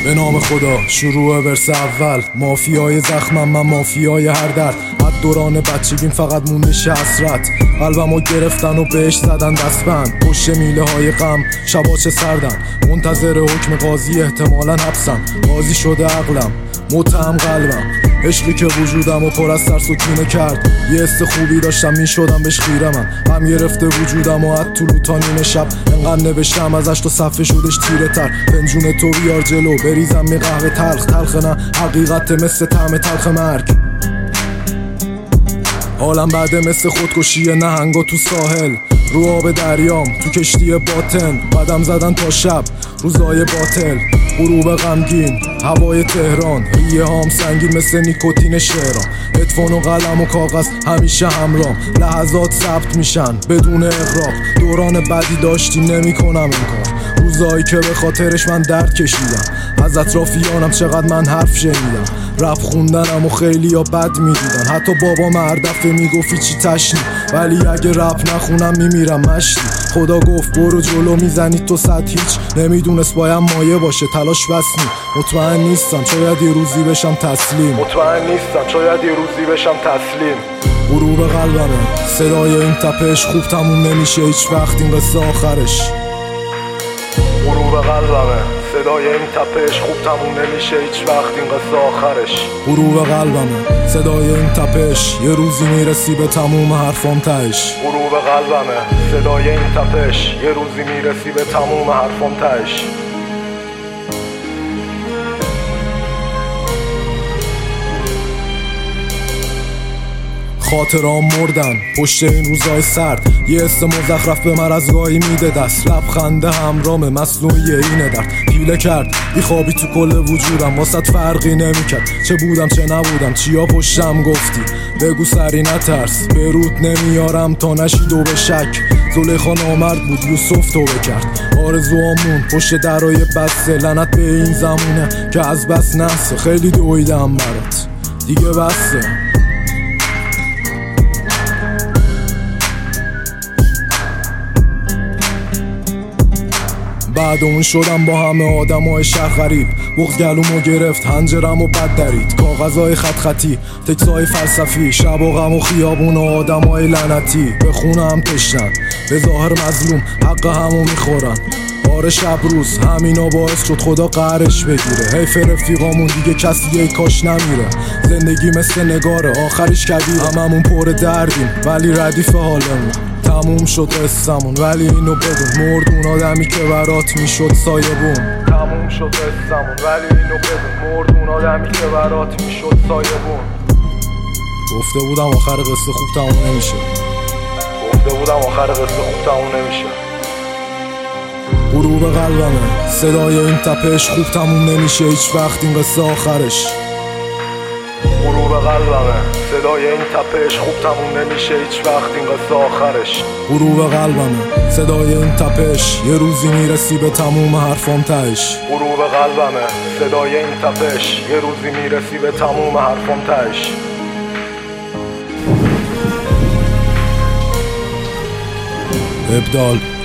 به نام خدا شروع ورس اول. مافیای زخمم من مافیای هر درد. از دوران بچگیم فقط مونده حسرت. قلبمو گرفتن و بهش زدن دستبند. پشت میله های غم شبا چه سردن. منتظر حکم قاضی احتمالاً حبسم. قاضی شده عقلم متهم قلبم. عشقی که وجودمو پر از ترس و کینه کرد. یه حس خوبی داشتم میشدم بهش خیره. من غم گرفته وجودمو از طلوع تا نیمه شب. انقدر نوشتم ازش تو صفحه شدش تیره تر. پنجون تو بیار جلو بریزم می قهوه تلخ. تلخ نه حقیقت مثل طعم تلخ مرگ. حالم بعده مثل خودکشی نهنگا تو ساحل. رو آب دریام تو کشتی باطن. قدم زدن تا شب روزای باطل. غروب غمگین هوای تهران. ریه هام سنگین مثل نیکوتین شهران. هدفون و قلم و کاغذ همیشه همرام. لحظات ثبت میشن بدون اغراق. دوران بدی داشتیم نمی کنم این کار. روزایی که به خاطرش من درد کشیدم. از اطرافیانم چقدر من حرف شنیدم. رپ خوندنم و خیلی ها بد میدیدن. حتی بابام هر دفعه میگفت چی تشنی. ولی اگه رپ نخونم میمیرم مشتی. خدا گفت برو جلو میزنی تو صد هیچ. نمیدونست باید مایه باشه تلاش بس نی. مطمئن نیستم شاید یه روزی بشم تسلیم. غروب قلبمه صدای این تپش. خوب تموم نمیشه هیچ وقت این قصه آخرش. غروب قلبمه صدای این تپش. خوب تموم نمیشه هیچ وقت این قصه آخرش. غروب قلبمه صدای این تپش. یه روزی میرسی به تموم حرفام تهش. غروب قلبمه صدای این تپش. یه روزی میرسی به تموم حرفام تهش. خاطرام مردن پشت این روزای سرد. یه حس مزخرف به من از گاهی میده دست. لبخنده همرام مصنوعی اینه درد. پیله کرد بیخوابی تو کل وجودم. واسط فرقی نمیکرد چه بودم چه نبودم. چیا پشتم گفتی بگو سری نترس. به رود نمیارم تا نشید و به شک. زلیخا نامرد بود یوسف توبه کرد. آرزوامون پشت درای بسته. لعنت به این زمونه که از بس نحسه. خیلی دویدم برات دیگه بسته. بعد اون شدم با همه آدمای شهر غریب. بغض گلومو گرفت هنجرمو بد درید. کاغذهای خط خطی تکسای فلسفی. شب و غم و خیابون و آدمای لعنتی. به خونه هم تشنن به ظاهر مظلوم حق همو میخورن. آره شب روز همینا باعث شد خدا قهرش بگیره. حیف رفیقامون دیگه کسی ای کاش نمیره. زندگی مثل نگاره آخرش کبیره. هممون پر دردیم ولی ردیف حالمون. تموم شد قصمون ولی اینو بدون. مرد اون آدمی که برات میشد سایبون. تموم شد قصمون ولی اینو بدون. مرد اون آدمی که برات میشد سایبون. گفته بودم آخر قصه خوب تموم نمیشه. غروب قلبمه صدای این تپش. خوب تموم نمیشه هیچ وقت این قصه آخرش. غروب قلبمه صدای این تپش. خوب تموم نمیشه هیچ وقت این قصه آخرش. غروب قلبمه صدای این تپش. یه روزی میرسی به تموم حرفام تهش. غروب قلبمه صدای این تپش. یه روزی میرسی به تموم حرفام تهش. ابدال